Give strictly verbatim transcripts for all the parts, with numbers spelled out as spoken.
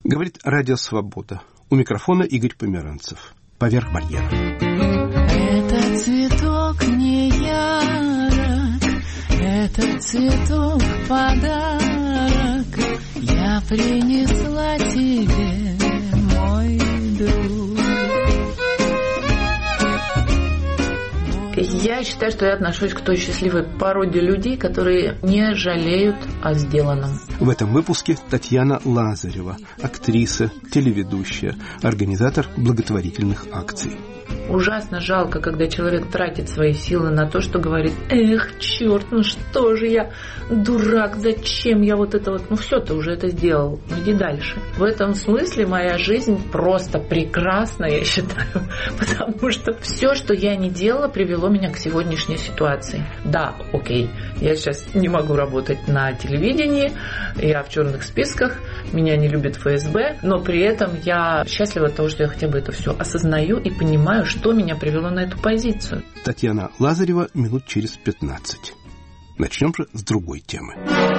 Говорит Радио Свобода. У микрофона Игорь Померанцев. Поверх барьера. Это цветок не ярок, это цветок подарок. Я принесла тебе, мой друг. Я считаю, что я отношусь к той счастливой породе людей, которые не жалеют о сделанном. В этом выпуске Татьяна Лазарева, актриса, телеведущая, организатор благотворительных акций. Ужасно жалко, когда человек тратит свои силы на то, что говорит: эх, черт, ну что же я, дурак, зачем я вот это вот, ну все, ты уже это сделал, иди дальше. В этом смысле моя жизнь просто прекрасна, я считаю, потому что все, что я не делала, привело меня к сегодняшней ситуации. Да, окей, я сейчас не могу работать на телевидении, я в черных списках, меня не любит эф эс бэ, но при этом я счастлива от того, что я хотя бы это все осознаю и понимаю, что меня привело на эту позицию. Татьяна Лазарева минут через пятнадцать. Начнем же с другой темы.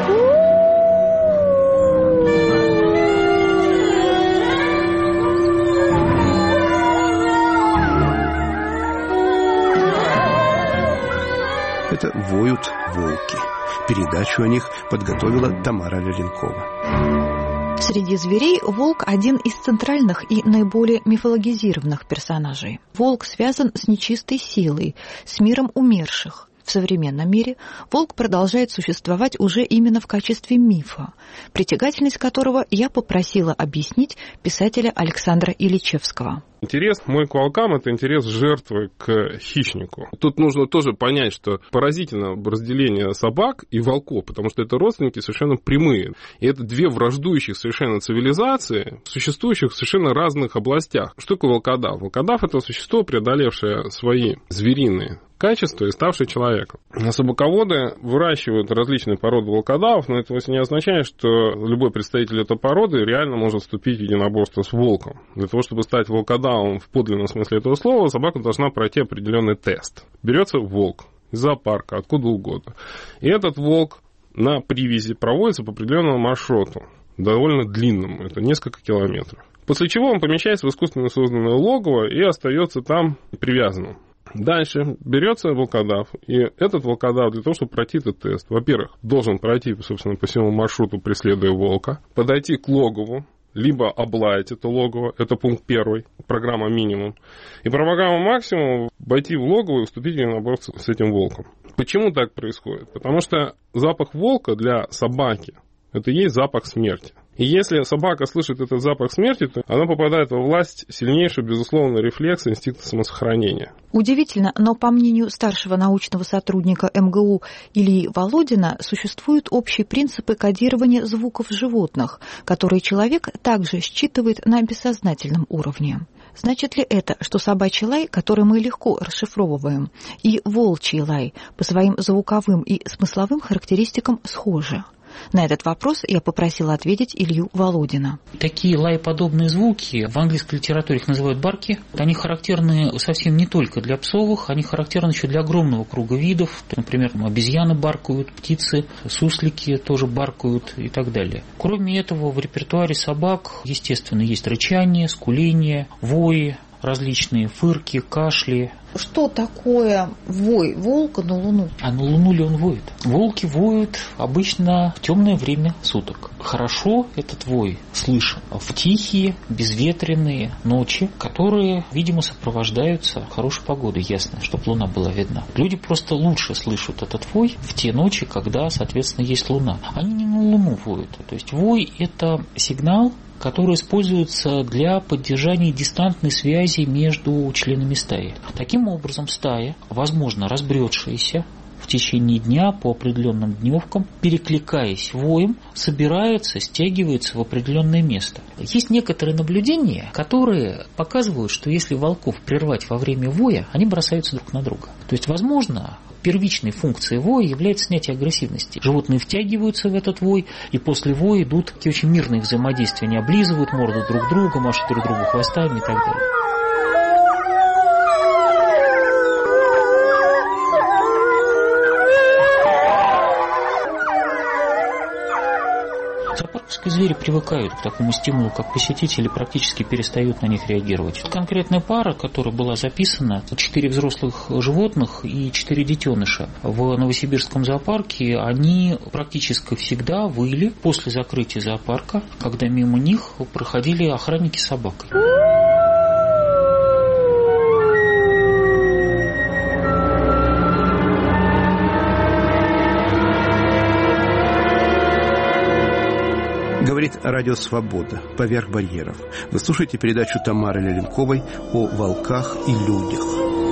Это «Воют волки». Передачу о них подготовила Тамара Леленкова. Среди зверей волк – один из центральных и наиболее мифологизированных персонажей. Волк связан с нечистой силой, с миром умерших. В современном мире волк продолжает существовать уже именно в качестве мифа, притягательность которого я попросила объяснить писателя Александра Ильичевского. Интерес мой к волкам – это интерес жертвы к хищнику. Тут нужно тоже понять, что поразительно разделение собак и волков, потому что это родственники совершенно прямые. И это две враждующих совершенно цивилизации, существующих в совершенно разных областях. Что такое волкодав? Волкодав – это существо, преодолевшее свои звериные качества и ставшее человеком. Собаководы выращивают различные породы волкодавов, но это вовсе не означает, что любой представитель этой породы реально может вступить в единоборство с волком. Для того, чтобы стать волкодавом в подлинном смысле этого слова, собака должна пройти определенный тест. Берется волк из зоопарка, откуда угодно. И этот волк на привязи проводится по определенному маршруту, довольно длинному, это несколько километров. После чего он помещается в искусственно созданное логово и остается там привязанным. Дальше берется волкодав, и этот волкодав для того, чтобы пройти этот тест, во-первых, должен пройти, собственно, по всему маршруту, преследуя волка, подойти к логову, либо облаять это логово, это пункт первый, программа минимум, и программа максимум войти в логово и вступить в единоборство с этим волком. Почему так происходит? Потому что запах волка для собаки – это и есть запах смерти. И если собака слышит этот запах смерти, то она попадает во власть сильнейшего, безусловно, рефлекса инстинкта самосохранения. Удивительно, но по мнению старшего научного сотрудника эм гэ у Ильи Володина, существуют общие принципы кодирования звуков животных, которые человек также считывает на бессознательном уровне. Значит ли это, что собачий лай, который мы легко расшифровываем, и волчий лай по своим звуковым и смысловым характеристикам схожи? На этот вопрос я попросила ответить Илью Володина. Такие лаеподобные звуки в английской литературе их называют барки. Они характерны совсем не только для псовых, они характерны еще для огромного круга видов. Например, обезьяны баркают, птицы, суслики тоже баркают и так далее. Кроме этого, в репертуаре собак, естественно, есть рычание, скуление, вои, различные фырки, кашли. Что такое вой волка на Луну? А на Луну ли он воет? Волки воют обычно в темное время суток. Хорошо этот вой слышен в тихие, безветренные ночи, которые, видимо, сопровождаются хорошей погодой, ясно, чтобы Луна была видна. Люди просто лучше слышат этот вой в те ночи, когда, соответственно, есть Луна. Они не на Луну воют. То есть вой – это сигнал, который используется для поддержания дистантной связи между членами стаи. Таким образом, стая, возможно, разбредшаяся в течение дня по определенным дневкам, перекликаясь воем, собирается, стягивается в определенное место. Есть некоторые наблюдения, которые показывают, что если волков прервать во время воя, они бросаются друг на друга. То есть, возможно, первичной функцией воя является снятие агрессивности. Животные втягиваются в этот вой, и после воя идут такие очень мирные взаимодействия. Они облизывают морду друг друга, машут друг другу хвостами и так далее. принципе, звери привыкают к такому стимулу, как посетители, практически перестают на них реагировать. Конкретная пара, которая была записана, четыре взрослых животных и четыре детеныша в Новосибирском зоопарке, они практически всегда выли после закрытия зоопарка, когда мимо них проходили охранники с собакой. Говорит Радио Свобода. Поверх барьеров. Вы слушаете передачу Тамары Леленковой о волках и людях.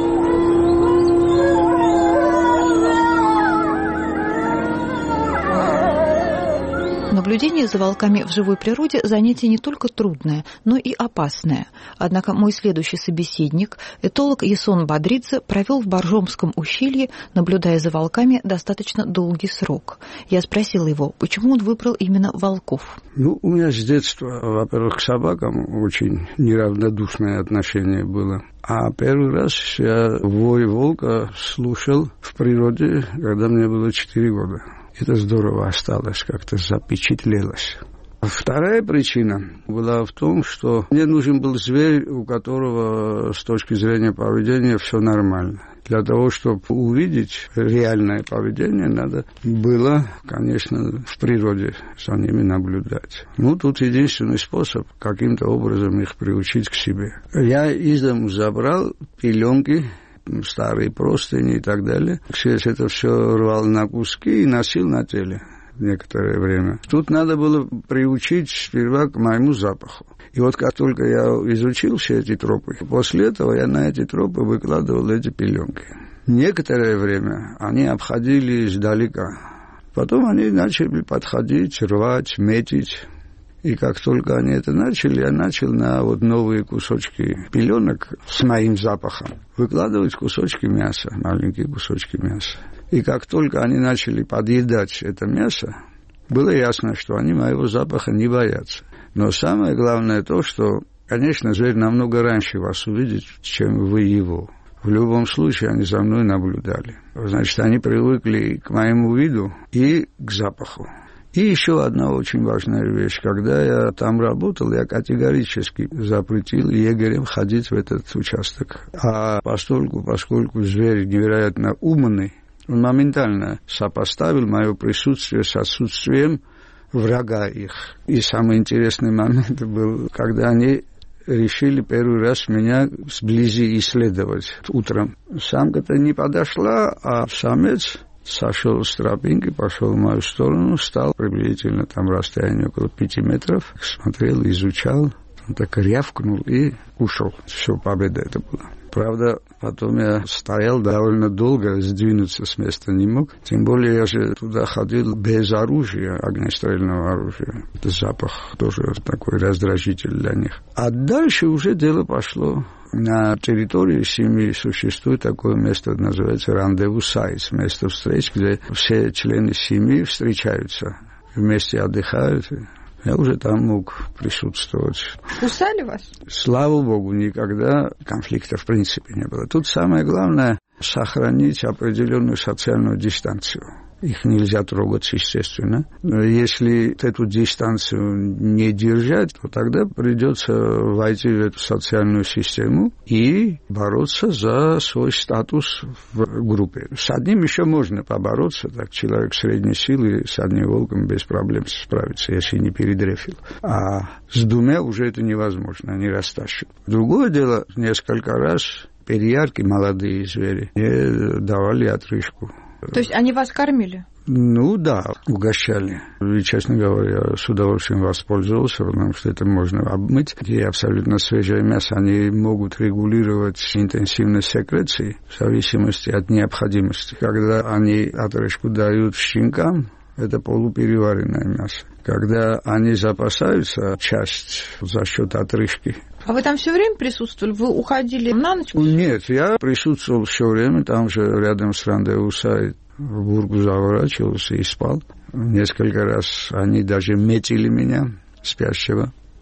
Наблюдение за волками в живой природе – занятие не только трудное, но и опасное. Однако мой следующий собеседник, этолог Ясон Бадридзе, провел в Боржомском ущелье, наблюдая за волками достаточно долгий срок. Я спросила его, почему он выбрал именно волков. Ну, у меня с детства, во-первых, к собакам очень неравнодушное отношение было. А первый раз я вой волка слушал в природе, когда мне было четыре года. Это здорово осталось, как-то запечатлелось. Вторая причина была в том, что мне нужен был зверь, у которого с точки зрения поведения все нормально. Для того, чтобы увидеть реальное поведение, надо было, конечно, в природе за ними наблюдать. Ну, тут единственный способ каким-то образом их приучить к себе. Я из дому забрал пеленки, старые простыни и так далее. Через это все рвал на куски и носил на теле некоторое время. Тут надо было приучить сперва к моему запаху. И вот как только я изучил все эти тропы, после этого я на эти тропы выкладывал эти пеленки. Некоторое время они обходили издалека. Потом они начали подходить, рвать, метить. И как только они это начали, я начал на вот новые кусочки пеленок с моим запахом выкладывать кусочки мяса, маленькие кусочки мяса. И как только они начали подъедать это мясо, было ясно, что они моего запаха не боятся. Но самое главное то, что, конечно, зверь намного раньше вас увидит, чем вы его. В любом случае они за мной наблюдали. Значит, они привыкли к моему виду и к запаху. И еще одна очень важная вещь. Когда я там работал, я категорически запретил егерям ходить в этот участок. А постольку, поскольку зверь невероятно умный, он моментально сопоставил мое присутствие с отсутствием врага их. И самый интересный момент был, когда они решили первый раз меня сблизи исследовать утром. Самка-то не подошла, а самец сошел с тропинки, пошел в мою сторону, стал приблизительно там расстояние около пяти метров, смотрел, изучал, он так рявкнул и ушел. Все, победа это была. Правда, потом я стоял довольно долго, сдвинуться с места не мог. Тем более я же туда ходил без оружия, огнестрельного оружия. Это запах тоже такой раздражитель для них. А дальше уже дело пошло. На территории семьи существует такое место, называется рандеву сайт, место встреч, где все члены семьи встречаются, вместе отдыхают. Я уже там мог присутствовать. Кусали вас? Слава богу, никогда конфликта в принципе не было. Тут самое главное — сохранить определенную социальную дистанцию. Их нельзя трогать, естественно. Но если эту дистанцию не держать, то тогда придется войти в эту социальную систему и бороться за свой статус в группе. С одним еще можно побороться, так человек средней силы с одним волком без проблем справится, если не передрефил. А с двумя уже это невозможно, они растащат. Другое дело, несколько раз переярки, молодые звери, мне давали отрыжку. То есть они вас кормили? Ну да, угощали. И, честно говоря, с удовольствием воспользовался, потому что это можно обмыть. И абсолютно свежее мясо, они могут регулировать интенсивность секреции в зависимости от необходимости. Когда они отрыжку дают щенкам, это полупереваренное мясо. Когда они запасаются часть за счет отрыжки. А вы там все время присутствовали? Вы уходили на ночь? Нет, я присутствовал все время, там же рядом с рандеву сайт в бургу заворачивался и спал. Несколько раз они даже метили меня, спящего.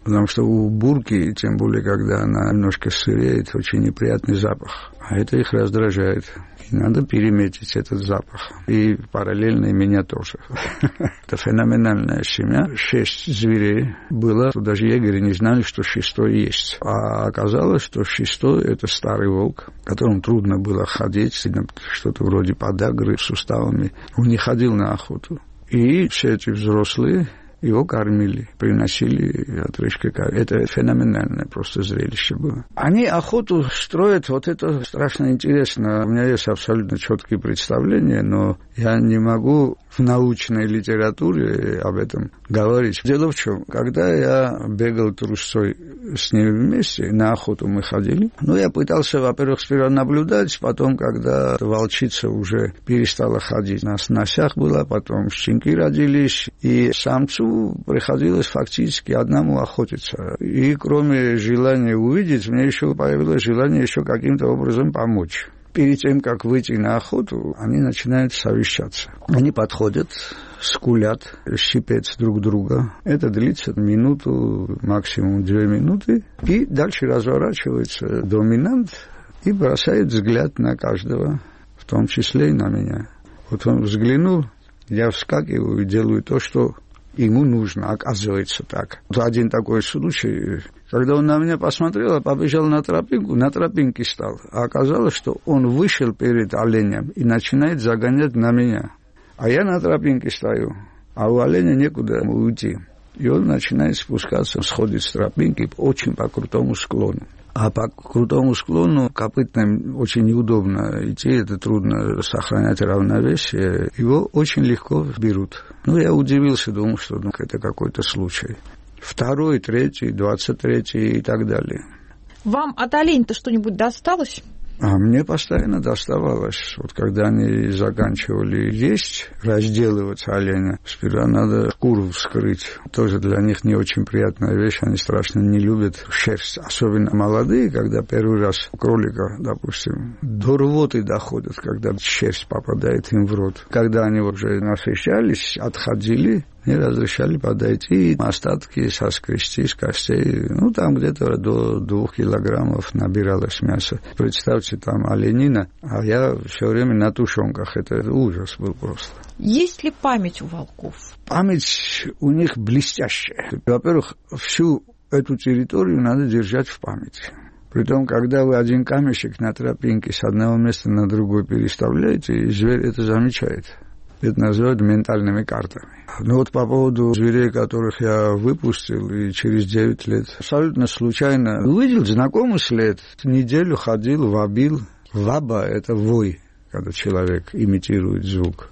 Потому что у бурки, тем более, когда она немножко сыреет, очень неприятный запах. А это их раздражает. И надо переметить этот запах. И параллельно и меня тоже. Это феноменальная семья. Шесть зверей было. Даже егеря не знали, что шестой есть. А оказалось, что шестой – это старый волк, которому трудно было ходить, что-то вроде подагры с суставами. Он не ходил на охоту. И все эти взрослые его кормили, приносили отрыжки. Это феноменальное просто зрелище было. Они охоту строят, вот это страшно интересно. У меня есть абсолютно четкие представления, но я не могу в научной литературе об этом говорить. Дело в чем, когда я бегал трусцой с ними вместе, на охоту мы ходили, ну, я пытался, во-первых, сперва наблюдать, потом, когда волчица уже перестала ходить, на сносях была, потом щенки родились, и самцу приходилось фактически одному охотиться. И кроме желания увидеть, мне еще появилось желание еще каким-то образом помочь. Перед тем, как выйти на охоту, они начинают совещаться. Они подходят, скулят, щипят друг друга. Это длится минуту, максимум две минуты. И дальше разворачивается доминант и бросает взгляд на каждого, в том числе и на меня. Вот он взглянул, я вскакиваю и делаю то, что ему нужно, оказывается так. Вот один такой случай, когда он на меня посмотрел, побежал на тропинку, на тропинке стал. А оказалось, что он вышел перед оленем и начинает загонять на меня. А я на тропинке стою, а у оленя некуда уйти. И он начинает спускаться, сходит с тропинки очень по крутому склону. А по крутому склону копытным очень неудобно идти, это трудно сохранять равновесие. Его очень легко берут. Ну, я удивился, думал, что ну, это какой-то случай. Второй, третий, двадцать третий и так далее. Вам от оленя-то что-нибудь досталось? А мне постоянно доставалось. Вот когда они заканчивали есть, разделывать оленя, сперва надо шкуру вскрыть. Тоже для них не очень приятная вещь, они страшно не любят шерсть. Особенно молодые, когда первый раз кролика, допустим, до рвоты доходят, когда шерсть попадает им в рот. Когда они уже насыщались, отходили, не разрешали подойти, остатки соскрести с костей. Ну, там где-то до двух килограммов набиралось мясо. Представьте, там оленина, а я все время на тушенках. Это, это ужас был просто. Есть ли память у волков? Память у них блестящая. Во-первых, всю эту территорию надо держать в памяти. Притом, когда вы один камешек на тропинке с одного места на другое переставляете, зверь это замечает. Это называют ментальными картами. Ну вот по поводу зверей, которых я выпустил, и через девять лет абсолютно случайно увидел знакомый след. Неделю ходил, вобил. Ваба – это вой, когда человек имитирует звук.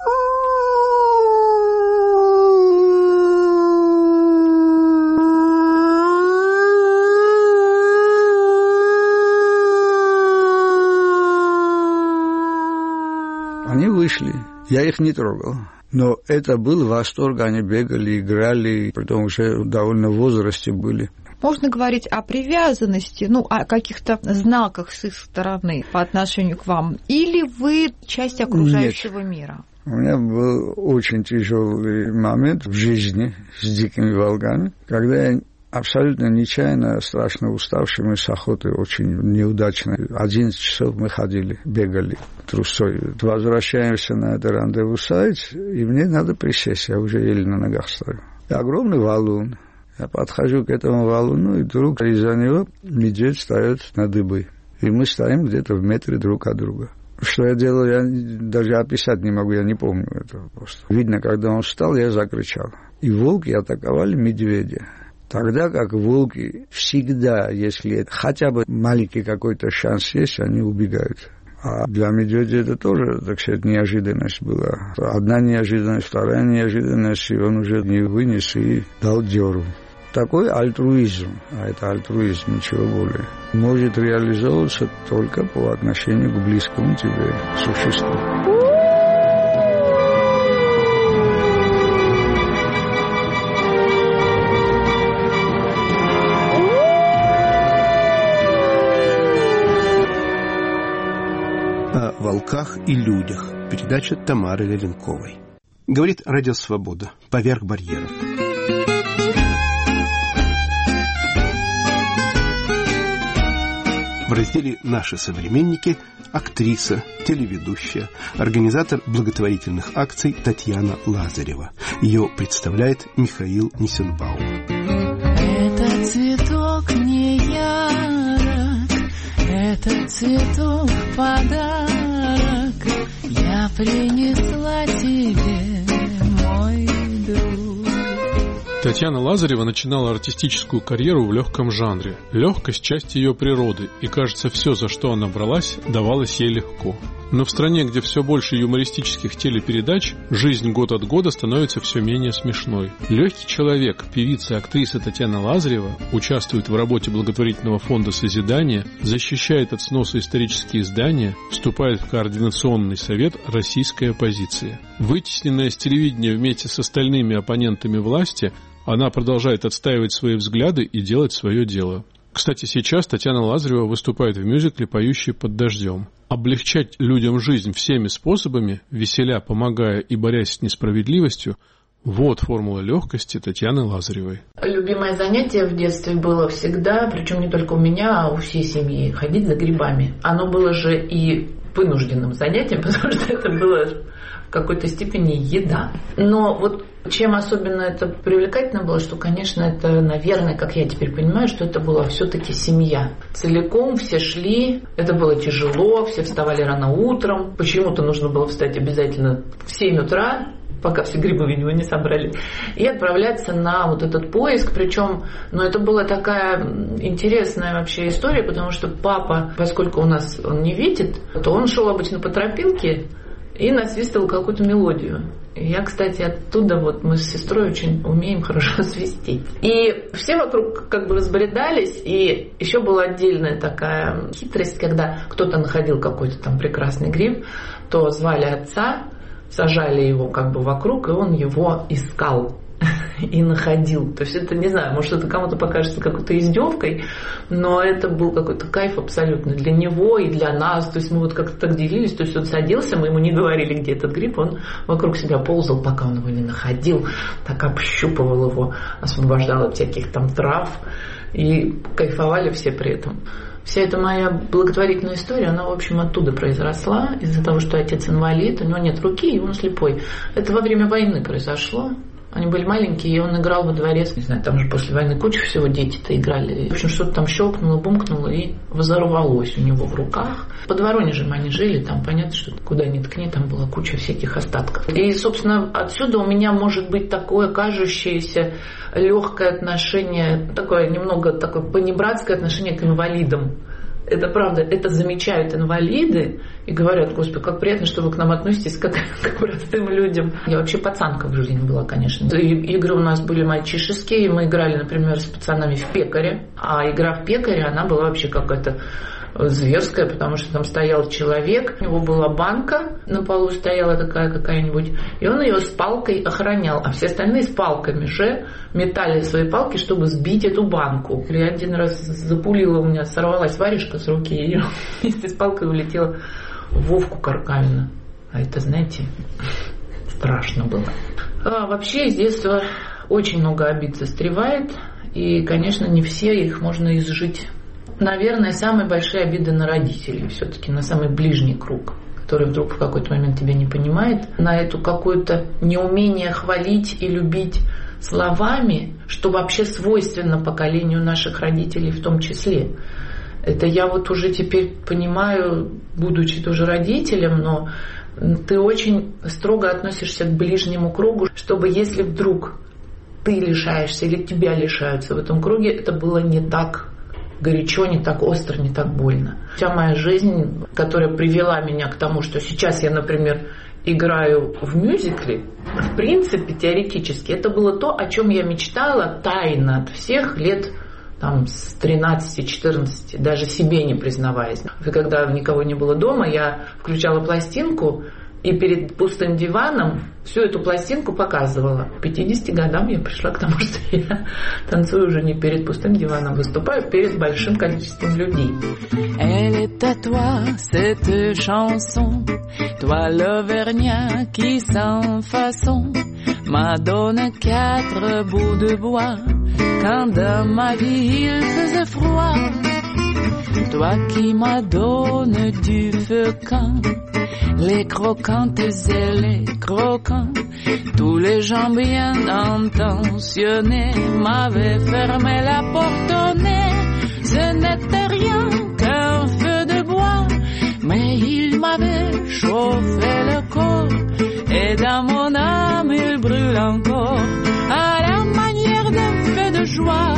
Они вышли. Я их не трогал. Но это был восторг, они бегали, играли, притом уже довольно в возрасте были. Можно говорить о привязанности, ну, о каких-то знаках с их стороны по отношению к вам? Или вы часть окружающего Нет. мира? У меня был очень тяжелый момент в жизни с дикими волками, когда я абсолютно нечаянно, страшно уставшими с охоты, очень неудачно. одиннадцать часов мы ходили, бегали трусой. Возвращаемся на это рандеву-сайт, и мне надо присесть, я уже еле на ногах стою. И огромный валун. Я подхожу к этому валуну, и вдруг из-за него медведь встает на дыбы. И мы стоим где-то в метре друг от друга. Что я делал, я даже описать не могу, я не помню этого просто. Видно, когда он встал, я закричал. И волки атаковали медведя. Тогда как волки всегда, если хотя бы маленький какой-то шанс есть, они убегают. А для медведя это тоже, так сказать, неожиданность была. Одна неожиданность, вторая неожиданность, и он уже не вынес и дал дёру. Такой альтруизм, а это альтруизм, ничего более, может реализовываться только по отношению к близкому тебе существу. О волках и людях. Передача Тамары Леленковой. Говорит Радио Свобода. Поверх барьеров. В разделе «Наши современники» актриса, телеведущая, организатор благотворительных акций Татьяна Лазарева. Ее представляет Михаил Нисенбаум. Это цветок не ярок, это цветок подарок, я принесла тебе, мой друг. Татьяна Лазарева начинала артистическую карьеру в легком жанре. Легкость – часть ее природы, и, кажется, все, за что она бралась, давалось ей легко. Но в стране, где все больше юмористических телепередач, жизнь год от года становится все менее смешной. Легкий человек, певица и актриса Татьяна Лазарева участвует в работе благотворительного фонда «Созидание», защищает от сноса исторические издания, вступает в координационный совет «Российская оппозиция». Вытесненная с телевидения вместе с остальными оппонентами власти, она продолжает отстаивать свои взгляды и делать свое дело. Кстати, сейчас Татьяна Лазарева выступает в мюзикле «Поющие под дождем». Облегчать людям жизнь всеми способами, веселя, помогая и борясь с несправедливостью – вот формула легкости Татьяны Лазаревой. Любимое занятие в детстве было всегда, причем не только у меня, а у всей семьи, ходить за грибами. Оно было же и вынужденным занятием, потому что это было в какой-то степени еда. Но вот чем особенно это привлекательно было, что, конечно, это, наверное, как я теперь понимаю, что это была все-таки семья. Целиком все шли, это было тяжело, все вставали рано утром. Почему-то нужно было встать обязательно в семь утра, пока все грибы, видимо, не собрали, и отправляться на вот этот поиск. Причем, ну, это была такая интересная вообще история, потому что папа, поскольку у нас он не видит, то он шел обычно по тропинке и насвистывал какую-то мелодию. Я, кстати, оттуда вот мы с сестрой очень умеем хорошо свистеть. И все вокруг как бы разбредались, и еще была отдельная такая хитрость, когда кто-то находил какой-то там прекрасный гриб, то звали отца, сажали его как бы вокруг, и он его искал и находил. То есть это, не знаю, может, это кому-то покажется какой-то издевкой, но это был какой-то кайф абсолютно для него и для нас. То есть мы вот как-то так делились, то есть он садился, мы ему не говорили, где этот гриб, он вокруг себя ползал, пока он его не находил, так общупывал его, освобождал от всяких там трав, и кайфовали все при этом. Вся эта моя благотворительная история, она, в общем, оттуда произросла, из-за того, что отец инвалид, у него нет руки, и он слепой. Это во время войны произошло. Они были маленькие, и он играл во дворе. Не знаю, там же после войны куча всего дети-то играли. В общем, что-то там щелкнуло, бумкнуло, и взорвалось у него в руках. Под Воронежем они жили, там понятно, что куда ни ткни, там была куча всяких остатков. И, собственно, отсюда у меня может быть такое кажущееся легкое отношение, такое немного такое понебратское отношение к инвалидам. Это правда, это замечают инвалиды и говорят: Господи, как приятно, что вы к нам относитесь как к простым людям. Я вообще пацанка в жизни была, конечно. И игры у нас были мальчишеские, мы играли, например, с пацанами в пекаре, а игра в пекаре, она была вообще какая-то зверская, потому что там стоял человек, у него была банка, на полу стояла такая какая-нибудь, и он ее с палкой охранял, а все остальные с палками же метали свои палки, чтобы сбить эту банку. Я один раз запулила, у меня сорвалась варежка с руки, и вместе с палкой улетела в Вовку Каркавина. А это, знаете, страшно было. А вообще из детства очень много обид застревает, и, конечно, не все их можно изжить. Наверное, самые большие обиды на родителей все-таки, на самый ближний круг, который вдруг в какой-то момент тебя не понимает, на эту какое-то неумение хвалить и любить словами, что вообще свойственно поколению наших родителей в том числе. Это я вот уже теперь понимаю, будучи тоже родителем, но ты очень строго относишься к ближнему кругу, чтобы если вдруг ты лишаешься или тебя лишаются в этом круге, это было не так горячо, не так остро, не так больно. Вся моя жизнь, которая привела меня к тому, что сейчас я, например, играю в мюзикле, в принципе, теоретически, это было то, о чем я мечтала тайно от всех лет там, с тринадцати-четырнадцати, даже себе не признаваясь. И когда никого не было дома, я включала пластинку, и перед пустым диваном всю эту пластинку показывала. К пятидесяти годам я пришла к тому, что я танцую уже не перед пустым диваном, выступаю перед большим количеством людей. Elle est à toi, cette chanson, toi l'Auvergnat qui sans façon m'a donné quatre bouts de bois quand dans ma vie il faisait froid. toi qui m'adonnes du feu quand les croquantes et les croquants, tous les gens bien intentionnés m'avaient fermé la porte au nez. Ce n'était rien qu'un feu de bois, mais il m'avait chauffé le corps, et dans mon âme il brûle encore à la manière d'un feu de joie.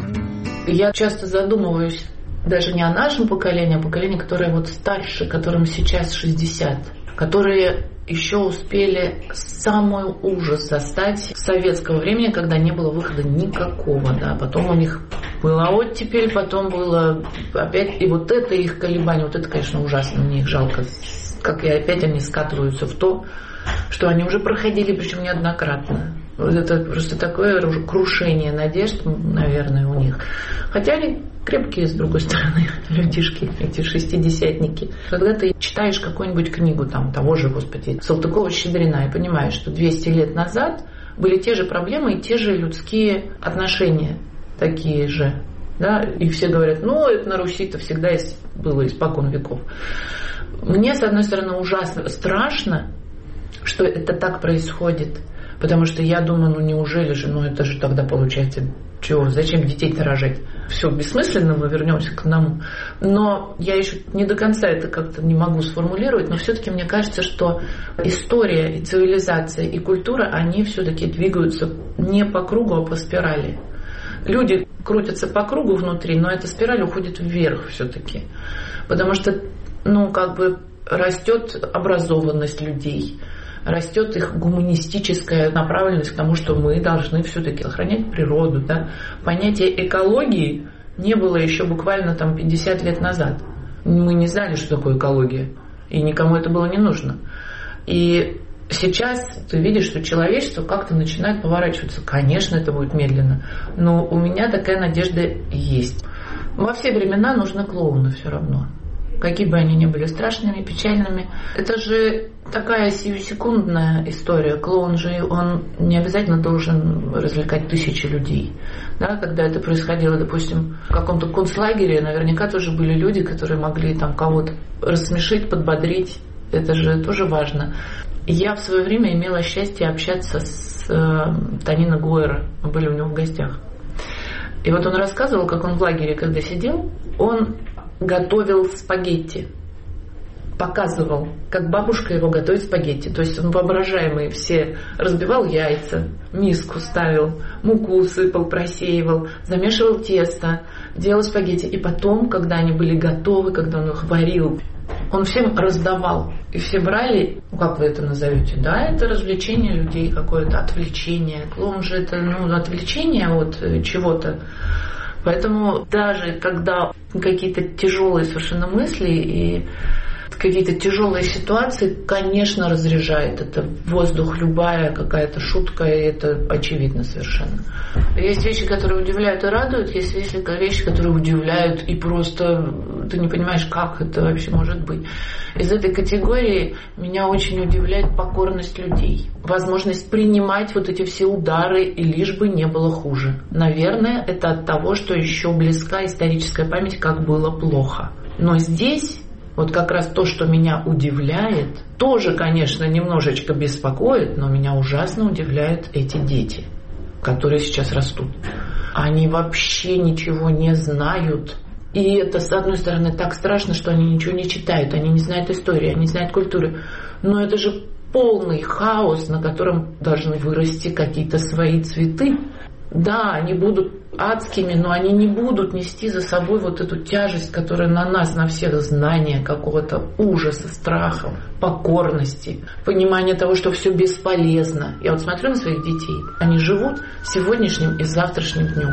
Я часто задумываюсь даже не о нашем поколении, а поколении, которое вот старше, которым сейчас шестьдесят, которые еще успели самый ужас застать советского времени, когда не было выхода никакого, да, потом у них была оттепель, потом было опять, и вот это их колебание, вот это, конечно, ужасно, мне их жалко, как и опять они скатываются в то, что они уже проходили, причем неоднократно. Вот это просто такое крушение надежд, наверное, у них. Хотя они крепкие, с другой стороны, людишки, эти шестидесятники. Когда ты читаешь какую-нибудь книгу там, того же, господи, Салтыкова-Щедрина, и понимаешь, что двести лет назад были те же проблемы и те же людские отношения, такие же. Да? И все говорят, ну, это на Руси-то всегда было испокон веков. Мне, с одной стороны, ужасно страшно, что это так происходит. Потому что я думаю, ну неужели же, ну это же тогда получается, чего, зачем детей-то рожать? Все бессмысленно, мы вернемся к одному. Но я еще не до конца это как-то не могу сформулировать, но все-таки мне кажется, что история и цивилизация и культура, они все-таки двигаются не по кругу, а по спирали. Люди крутятся по кругу внутри, но эта спираль уходит вверх все-таки. Потому что, ну, как бы растет образованность людей, растет их гуманистическая направленность к тому, что мы должны все-таки охранять природу. Да? Понятие экологии не было еще буквально там пятьдесят лет назад. Мы не знали, что такое экология, и никому это было не нужно. И сейчас ты видишь, что человечество как-то начинает поворачиваться. Конечно, это будет медленно, но у меня такая надежда есть. Во все времена нужны клоуны все равно. Какие бы они ни были страшными, печальными. Это же такая сиюсекундная история. Клоун же, он не обязательно должен развлекать тысячи людей. Да, когда это происходило, допустим, в каком-то концлагере, наверняка тоже были люди, которые могли там кого-то рассмешить, подбодрить. Это же тоже важно. Я в свое время имела счастье общаться с э, Тонино Гуэро. Мы были у него в гостях. И вот он рассказывал, как он в лагере, когда сидел, он готовил спагетти. Показывал, как бабушка его готовит спагетти. То есть он воображаемые все разбивал яйца, миску ставил, муку сыпал, просеивал, замешивал тесто, делал спагетти. И потом, когда они были готовы, когда он их варил, он всем раздавал. И все брали, ну как вы это назовете? Да, это развлечение людей, какое-то отвлечение. Клоун же это, ну, отвлечение от чего-то. Поэтому даже когда какие-то тяжелые совершенно мысли и какие-то тяжелые ситуации, конечно, разряжает это воздух, любая какая-то шутка, и это очевидно совершенно. Есть вещи, которые удивляют и радуют, есть вещи, которые удивляют, и просто ты не понимаешь, как это вообще может быть. Из этой категории меня очень удивляет покорность людей, возможность принимать вот эти все удары, и лишь бы не было хуже. Наверное, это от того, что еще близка историческая память, как было плохо. Но здесь вот как раз то, что меня удивляет, тоже, конечно, немножечко беспокоит, но меня ужасно удивляют эти дети, которые сейчас растут. Они вообще ничего не знают. И это, с одной стороны, так страшно, что они ничего не читают, они не знают истории, они не знают культуры. Но это же полный хаос, на котором должны вырасти какие-то свои цветы. Да, они будут адскими, но они не будут нести за собой вот эту тяжесть, которая на нас, на всех, знания какого-то ужаса, страха, покорности, понимания того, что все бесполезно. Я вот смотрю на своих детей, они живут сегодняшним и завтрашним днем.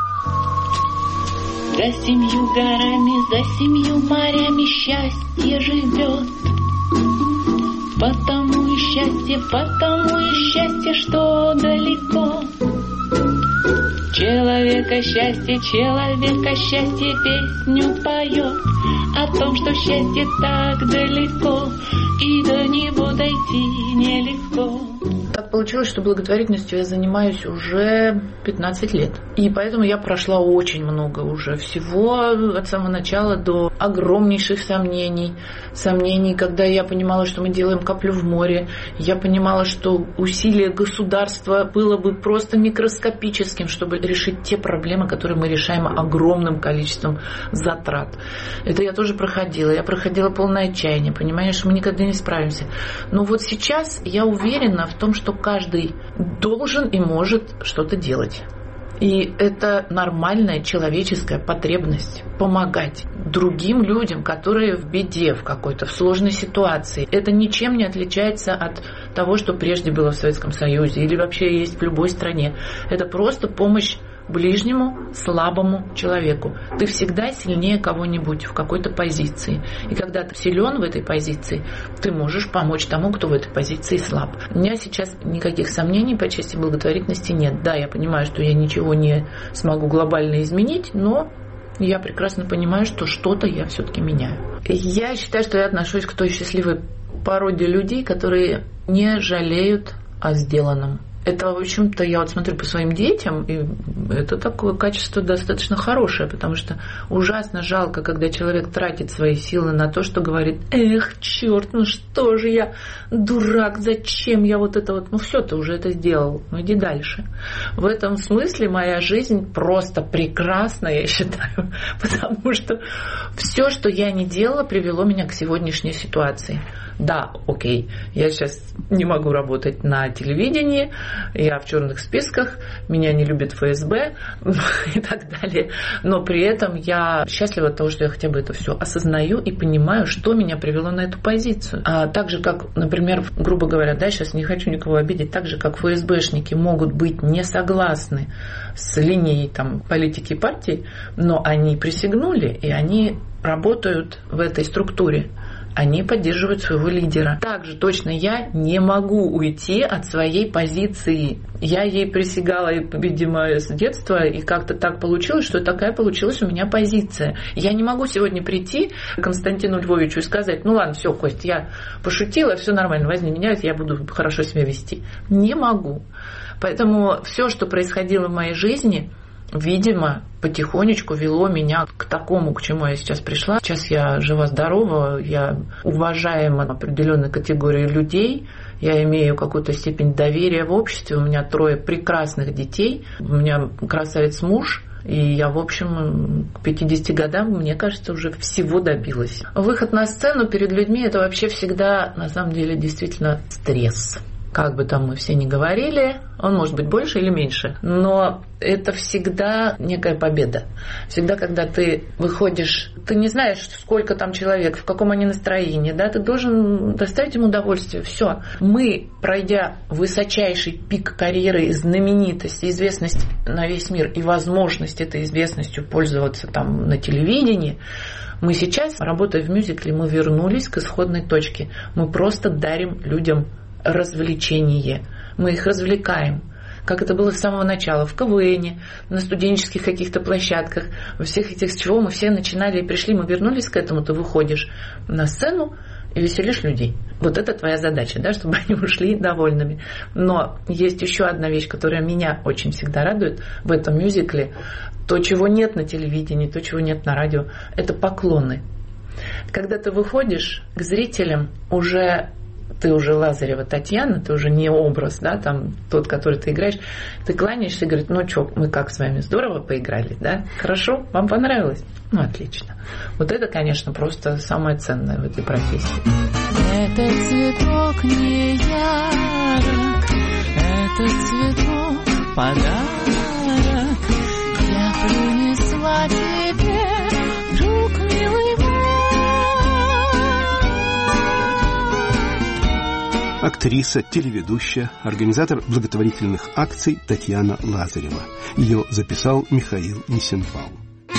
За семью горами, за семью морями счастье живет. Потому и счастье, потому и счастье, что далеко. Человека счастье, человека счастье песню поет о том, что счастье так далеко, и до него дойти нелегко. Так получилось, что благотворительностью я занимаюсь уже пятнадцать лет. И поэтому я прошла очень много уже всего от самого начала до огромнейших сомнений. Сомнений, когда я понимала, что мы делаем каплю в море. Я понимала, что усилие государства было бы просто микроскопическим, чтобы решить те проблемы, которые мы решаем огромным количеством затрат. Это я тоже проходила. Я проходила полное отчаяние, понимаешь, мы никогда не справимся. Но вот сейчас я уверена в том, что каждый должен и может что-то делать. И это нормальная человеческая потребность помогать другим людям, которые в беде в какой-то, в сложной ситуации. Это ничем не отличается от того, что прежде было в Советском Союзе или вообще есть в любой стране. Это просто помощь ближнему, слабому человеку. Ты всегда сильнее кого-нибудь в какой-то позиции. И когда ты силен в этой позиции, ты можешь помочь тому, кто в этой позиции слаб. У меня сейчас никаких сомнений по части благотворительности нет. Да, я понимаю, что я ничего не смогу глобально изменить, но я прекрасно понимаю, что что-то я все-таки меняю. Я считаю, что я отношусь к той счастливой породе людей, которые не жалеют о сделанном. Это, в общем-то, я вот смотрю по своим детям, и это такое качество достаточно хорошее, потому что ужасно жалко, когда человек тратит свои силы на то, что говорит: эх, черт, ну что же я, дурак, зачем я вот это вот, ну все, ты уже это сделал, ну иди дальше. В этом смысле моя жизнь просто прекрасна, я считаю, потому что все, что я не делала, привело меня к сегодняшней ситуации. Да, окей, я сейчас не могу работать на телевидении, я в черных списках, меня не любит эф эс бэ и так далее, но при этом я счастлива от того, что я хотя бы это все осознаю и понимаю, что меня привело на эту позицию. А так же, как, например, грубо говоря, да, сейчас не хочу никого обидеть, так же, как эф эс бэшники могут быть не согласны с линией там, политики и партии, но они присягнули, и они работают в этой структуре. Они поддерживают своего лидера. Также точно я не могу уйти от своей позиции. Я ей присягала, видимо, с детства, и как-то так получилось, что такая получилась у меня позиция. Я не могу сегодня прийти к Константину Львовичу и сказать: ну ладно, все, Кость, я пошутила, все нормально, возьми меня, я буду хорошо себя вести. Не могу. Поэтому все, что происходило в моей жизни, видимо, потихонечку вело меня к такому, к чему я сейчас пришла. Сейчас я жива-здорова, я уважаема определенной категории людей, я имею какую-то степень доверия в обществе, у меня трое прекрасных детей, у меня красавец муж, и я, в общем, к пятидесяти годам, мне кажется, уже всего добилась. Выход на сцену перед людьми – это вообще всегда, на самом деле, действительно стресс. Как бы там мы все ни говорили, он может быть больше или меньше, но это всегда некая победа. Всегда, когда ты выходишь, ты не знаешь, сколько там человек, в каком они настроении, да, ты должен доставить им удовольствие. Все. Мы, пройдя высочайший пик карьеры, знаменитость, известность на весь мир и возможность этой известностью пользоваться там на телевидении, мы сейчас, работая в мюзикле, мы вернулись к исходной точке. Мы просто дарим людям развлечение. Мы их развлекаем. Как это было с самого начала, в ка вэ эне, на студенческих каких-то площадках, во всех этих, с чего мы все начинали и пришли, мы вернулись к этому, ты выходишь на сцену и веселишь людей. Вот это твоя задача, да, чтобы они ушли довольными. Но есть еще одна вещь, которая меня очень всегда радует в этом мюзикле. То, чего нет на телевидении, то, чего нет на радио, это поклоны. Когда ты выходишь к зрителям, уже ты уже Лазарева Татьяна, ты уже не образ, да, там тот, который ты играешь, ты кланяешься и говоришь: ну что, мы как с вами здорово поиграли, да? Хорошо? Вам понравилось? Ну, отлично. Вот это, конечно, просто самое ценное в этой профессии. Это цветок не ярок, это цветок подарок. Я принесла тебе, друг милый мой. Актриса, телеведущая, организатор благотворительных акций Татьяна Лазарева. Ее записал Михаил Нисенбаум.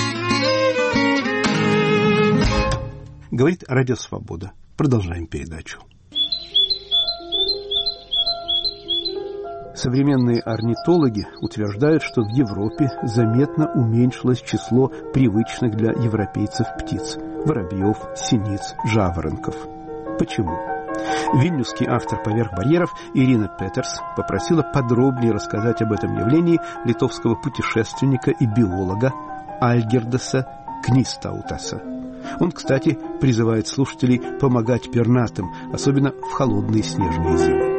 Говорит Радио Свобода. Продолжаем передачу. Современные орнитологи утверждают, что в Европе заметно уменьшилось число привычных для европейцев птиц – воробьев, синиц, жаворонков. Почему? Вильнюсский автор «Поверх барьеров» Ирина Петерс попросила подробнее рассказать об этом явлении литовского путешественника и биолога Альгердаса Книстаутаса. Он, кстати, призывает слушателей помогать пернатым, особенно в холодные снежные зимы.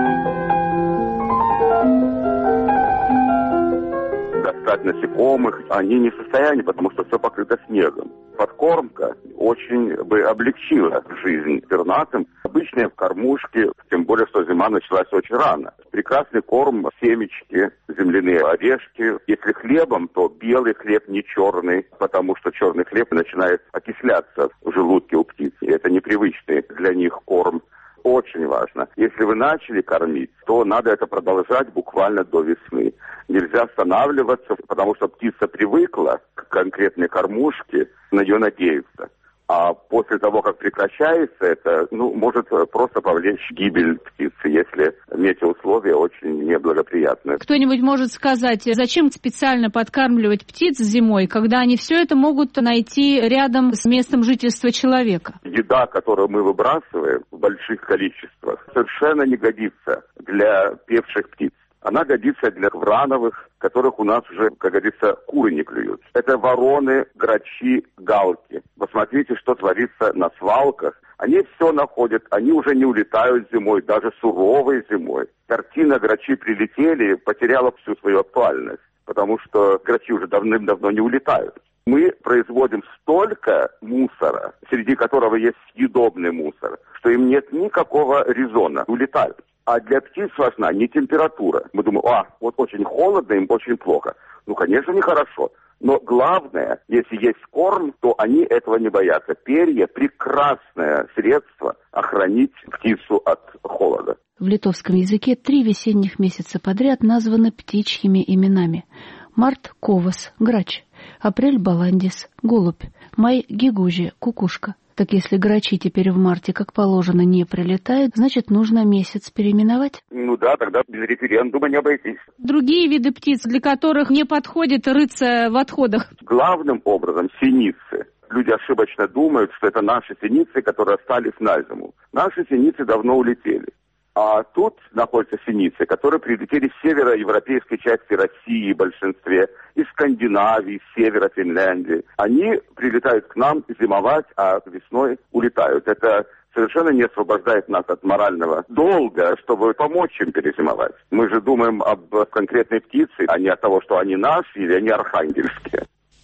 Достать насекомых они не в состоянии, потому что все покрыто снегом. Подкормка очень бы облегчила жизнь пернатым. Обычные кормушки, тем более, что зима началась очень рано. Прекрасный корм, семечки, земляные орешки. Если хлебом, то белый хлеб, не черный, потому что черный хлеб начинает окисляться в желудке у птиц. И это непривычный для них корм. Очень важно. Если вы начали кормить, то надо это продолжать буквально до весны. Нельзя останавливаться, потому что птица привыкла к конкретной кормушке, на нее надеются. А после того, как прекращается это, ну, может просто повлечь гибель птицы, если метеоусловия очень неблагоприятные. Кто-нибудь может сказать, зачем специально подкармливать птиц зимой, когда они все это могут найти рядом с местом жительства человека? Еда, которую мы выбрасываем в больших количествах, совершенно не годится для певчих птиц. Она годится для врановых, которых у нас уже, как говорится, куры не клюют. Это вороны, грачи, галки. Посмотрите, что творится на свалках. Они все находят, они уже не улетают зимой, даже суровой зимой. Картина «Грачи прилетели» потеряла всю свою актуальность, потому что грачи уже давным-давно не улетают. Мы производим столько мусора, среди которого есть съедобный мусор, что им нет никакого резона, улетают. А для птиц важна не температура. Мы думаем, а, вот очень холодно, им очень плохо. Ну, конечно, нехорошо. Но главное, если есть корм, то они этого не боятся. Перья – прекрасное средство охранить птицу от холода. В литовском языке три весенних месяца подряд названы птичьими именами. Март – ковас, грач. Апрель – баландис, голубь. Май – гигужи, кукушка. Так если грачи теперь в марте, как положено, не прилетают, значит, нужно месяц переименовать? Ну да, тогда без референдума не обойтись. Другие виды птиц, для которых не подходит рыться в отходах? Главным образом синицы. Люди ошибочно думают, что это наши синицы, которые остались на зиму. Наши синицы давно улетели. А тут находятся синицы, которые прилетели с североевропейской части России в большинстве, из Скандинавии, с севера Финляндии. Они прилетают к нам зимовать, а весной улетают. Это совершенно не освобождает нас от морального долга, чтобы помочь им перезимовать. Мы же думаем об конкретной птице, а не от того, что они наши или они архангельские.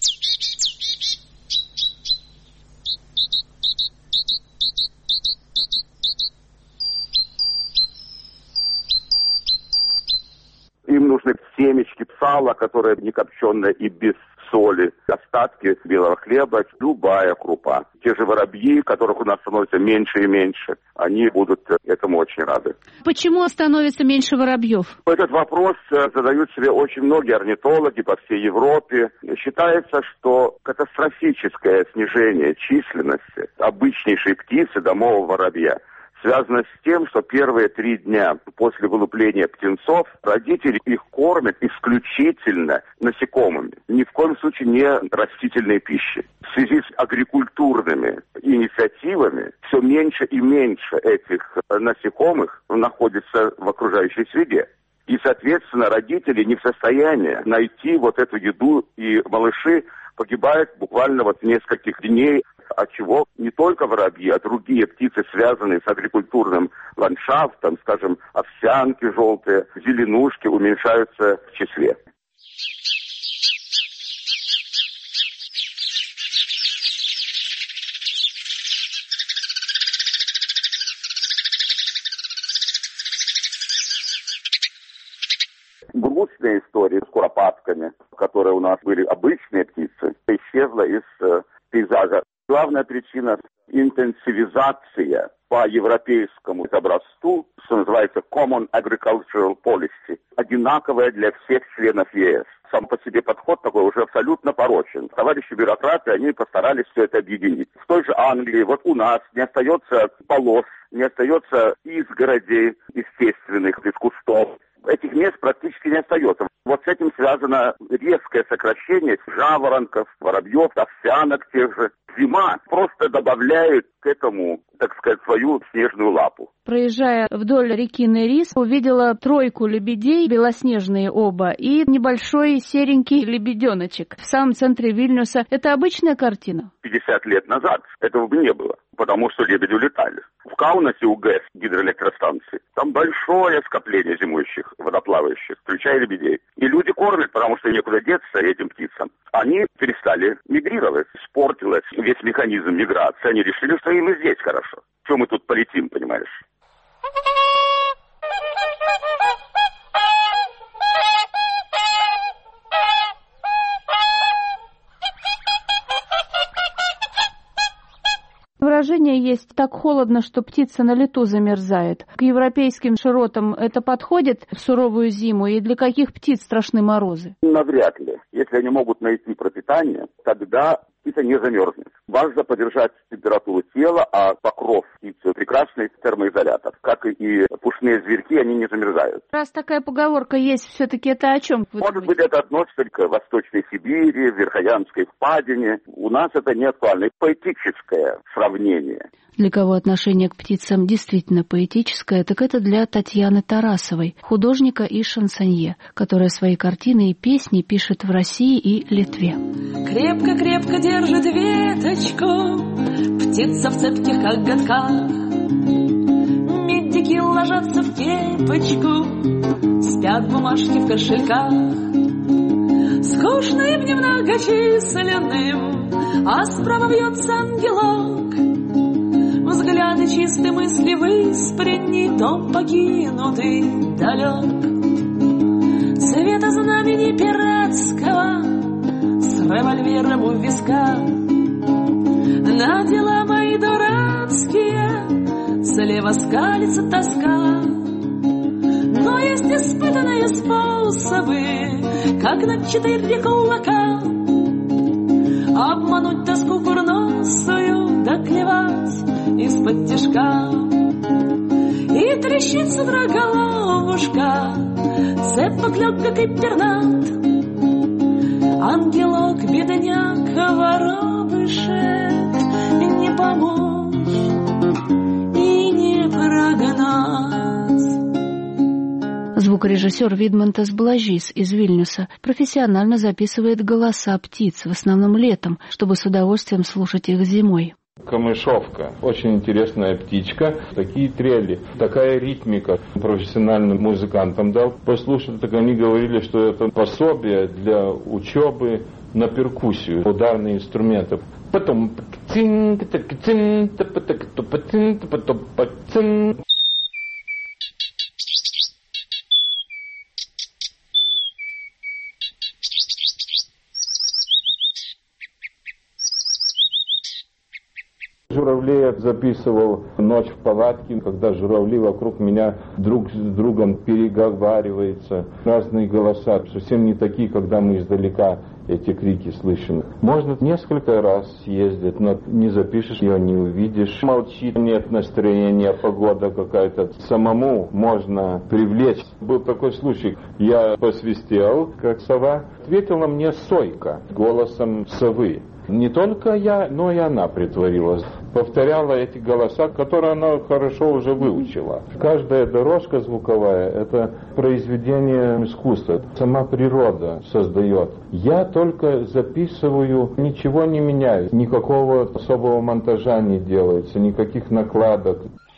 Им нужны семечки сала, которое не копченое и без соли, остатки белого хлеба, любая крупа. Те же воробьи, которых у нас становится меньше и меньше, они будут этому очень рады. Почему становится меньше воробьев? Этот вопрос задают себе очень многие орнитологи по всей Европе. Считается, что катастрофическое снижение численности обычнейшей птицы, домового воробья, связано с тем, что первые три дня после вылупления птенцов родители их кормят исключительно насекомыми, ни в коем случае не растительной пищей. В связи с агрикультурными инициативами все меньше и меньше этих насекомых находится в окружающей среде. И, соответственно, родители не в состоянии найти вот эту еду, и малыши погибают буквально вот нескольких дней, от чего не только воробьи, а другие птицы, связанные с агрикультурным ландшафтом, скажем, овсянки желтые, зеленушки, уменьшаются в числе. Грустные истории с куропатками, которые у нас были обычные птицы, исчезла из э, пейзажа. Главная причина – интенсивизация по европейскому образцу, что называется Common Agricultural Policy, одинаковая для всех членов ЕС. Сам по себе подход такой уже абсолютно порочен. Товарищи бюрократы, они постарались все это объединить. В той же Англии, вот у нас не остается полос, не остается изгородей естественных, из кустов. этих мест практически не остается. Вот с этим связано резкое сокращение жаворонков, воробьев, овсянок тех же. Зима просто добавляет к этому, так сказать, свою снежную лапу. Проезжая вдоль реки Нерис, увидела тройку лебедей, белоснежные оба, и небольшой серенький лебеденочек в самом центре Вильнюса. Это обычная картина? пятьдесят лет назад этого бы не было, потому что лебеди улетали. В Каунасе у ГЭС, гидроэлектростанции, там большое скопление зимующих водоплавающих, включая лебедей. И люди кормят, потому что некуда деться этим птицам. Они перестали мигрировать, испортилось весь механизм миграции. Они решили, что им и здесь хорошо. Что мы тут полетим, понимаешь? Выражение есть: так холодно, что птица на лету замерзает. К европейским широтам это подходит в суровую зиму, и для каких птиц страшны морозы? Навряд ли. Если они могут найти пропитание, тогда птица не замерзнет. Важно поддержать температуру тела, а покров птицы прекрасный термоизолятор. Как и пушные зверьки, они не замерзают. Раз такая поговорка есть, все-таки это о чем? Может быть, это относится к Восточной Сибири, Верхоянской впадине. У нас это не актуально. Поэтическое сравнение. Для кого отношение к птицам действительно поэтическое, так это для Татьяны Тарасовой, художника и шансонье, которая свои картины и песни пишет в России и Литве. Крепко-крепко держит веточку птица в цепких коготках. Медики ложатся в кепочку, спят бумажки в кошельках. Скучно им немногочисленным, а справа вьется ангелок. Взгляды чисты, мысли выспренни, дом покинутый далек. Цвета знамени пиратского с револьвером у виска. На дела мои дурацкие слева скалится тоска. Но есть испытанные способы, как на четыре кулака обмануть тоску курносую, да клевать из-под тишка. И трещит с утра головушка, цепок лег, как и пернат. Ангелок, бедняк, воробышек, не помочь и не прогнать. Звукорежиссер Видмантас Блажис из Вильнюса профессионально записывает голоса птиц, в основном летом, чтобы с удовольствием слушать их зимой. Камышовка. Очень интересная птичка. Такие трели, такая ритмика. Профессиональным музыкантам дал послушать, так они говорили, что это пособие для учебы на перкуссию, ударные инструменты. Потом журавлей я записывал «Ночь в палатке», когда журавли вокруг меня друг с другом переговариваются. Разные голоса, совсем не такие, когда мы издалека эти крики слышим. Можно несколько раз съездить, но не запишешь ее, не увидишь. Молчит, нет настроения, погода какая-то. Самому можно привлечь. Был такой случай. Я посвистел, как сова. Ответила мне сойка голосом совы. Не только я, но и она притворилась. Повторяла эти голоса, которые она хорошо уже выучила. Каждая дорожка звуковая – это произведение искусства. Сама природа создает. Я только записываю, ничего не меняю. Никакого особого монтажа не делается, никаких накладок.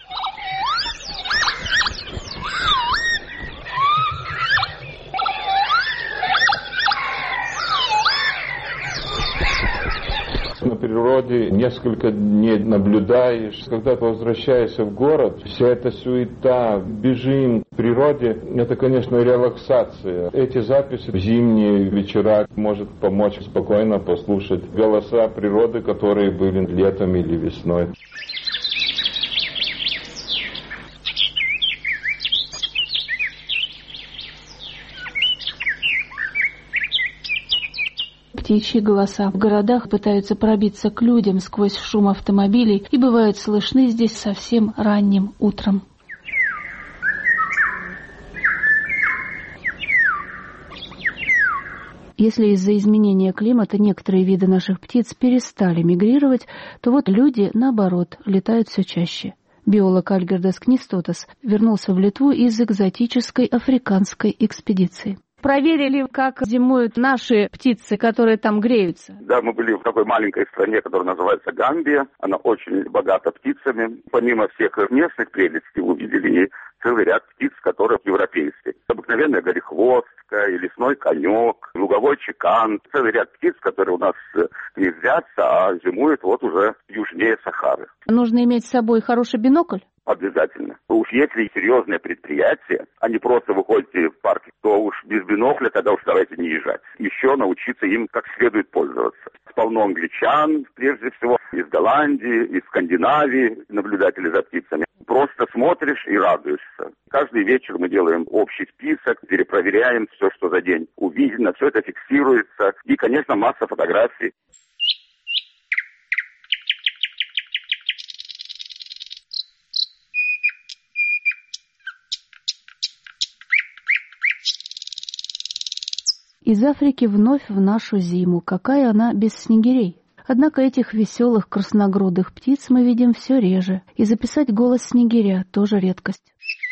На природе несколько дней наблюдаешь. Когда ты возвращаешься в город, вся эта суета, бежим. В природе это, конечно, релаксация. Эти записи в зимние вечера может помочь спокойно послушать голоса природы, которые были летом или весной. Птичьи голоса в городах пытаются пробиться к людям сквозь шум автомобилей и бывают слышны здесь совсем ранним утром. Если из-за изменения климата некоторые виды наших птиц перестали мигрировать, то вот люди, наоборот, летают все чаще. Биолог Альгердас Книстаутас вернулся в Литву из экзотической африканской экспедиции. Проверили, как зимуют наши птицы, которые там греются. Да, мы были в такой маленькой стране, которая называется Гамбия. Она очень богата птицами. Помимо всех местных прелестей увидели и целый ряд птиц, которые европейские. Обыкновенная горехвостка и лесной конек, луговой чекан. Целый ряд птиц, которые у нас гнездятся, а зимуют вот уже южнее Сахары. Нужно иметь с собой хороший бинокль? Обязательно. Уж если серьезное предприятие, а не просто выходите в парк, то уж без бинокля тогда уж давайте не езжать. Еще научиться им как следует пользоваться. Полно англичан, прежде всего, из Голландии, из Скандинавии, наблюдатели за птицами. Просто смотришь и радуешься. Каждый вечер мы делаем общий список, перепроверяем все, что за день увидено, все это фиксируется. И, конечно, масса фотографий. Из Африки вновь в нашу зиму. Какая она без снегирей? Однако этих веселых красногрудых птиц мы видим все реже. И записать голос снегиря тоже редкость.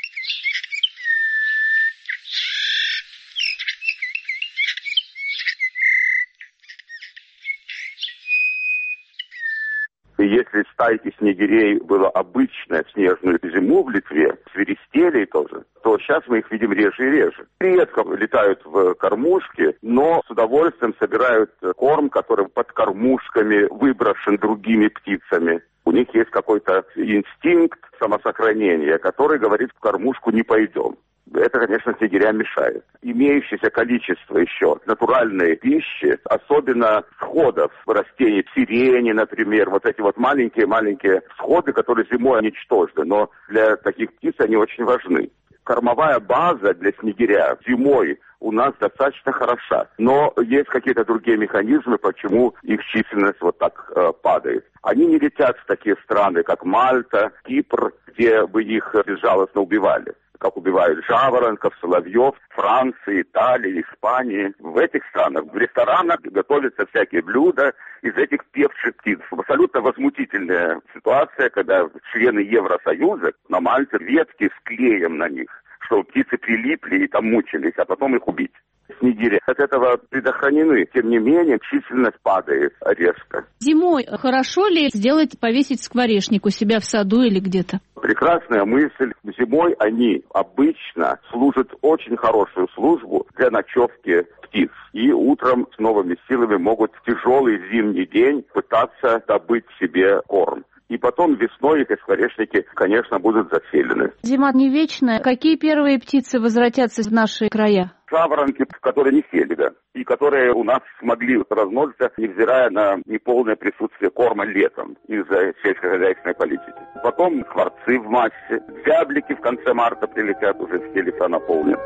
Если стайки снегирей было обычно в снежную зиму в Литве, свиристелей тоже, то сейчас мы их видим реже и реже. Редко летают в кормушке, но с удовольствием собирают корм, который под кормушками выброшен другими птицами. У них есть какой-то инстинкт самосохранения, который говорит, в кормушку не пойдем. Это, конечно, снегирям мешает. Имеющееся количество еще натуральной пищи, особенно всходов растений, сирени, например, вот эти вот маленькие-маленькие всходы, которые зимой ничтожны, но для таких птиц они очень важны. Кормовая база для снегиря зимой у нас достаточно хороша, но есть какие-то другие механизмы, почему их численность вот так э, падает. Они не летят в такие страны, как Мальта, Кипр, где бы их безжалостно убивали, как убивают жаворонков, соловьев, Франции, Италии, Испании. В этих странах, в ресторанах готовятся всякие блюда из этих певчих птиц. Абсолютно возмутительная ситуация, когда члены Евросоюза на Мальте ветки с клеем на них, чтобы птицы прилипли и там мучились, а потом их убить. Снегири от этого предохранены. Тем не менее, численность падает резко. Зимой хорошо ли сделать, повесить скворечник у себя в саду или где-то? Прекрасная мысль. Зимой они обычно служат очень хорошую службу для ночевки птиц. И утром с новыми силами могут в тяжелый зимний день пытаться добыть себе корм. И потом весной эти скворечники, конечно, будут заселены. Зима не вечная. Какие первые птицы возвратятся в наши края? Жаворонки, которые не сели, да, и которые у нас смогли размножиться, невзирая на неполное присутствие корма летом из-за сельскохозяйственной политики. Потом скворцы в массе, зяблики в конце марта прилетят, уже все леса наполнены.